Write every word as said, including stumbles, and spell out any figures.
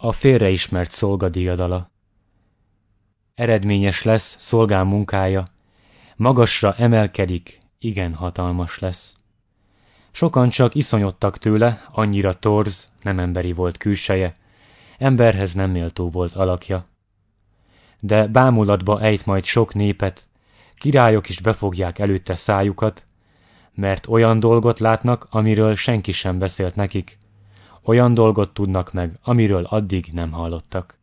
a félreismert szolga diadala. Eredményes lesz szolgál munkája, magasra emelkedik, igen hatalmas lesz. Sokan csak iszonyodtak tőle, annyira torz, nem emberi volt külseje, emberhez nem méltó volt alakja. De bámulatba ejt majd sok népet, királyok is befogják előtte szájukat, mert olyan dolgot látnak, amiről senki sem beszélt nekik, olyan dolgot tudnak meg, amiről addig nem hallottak.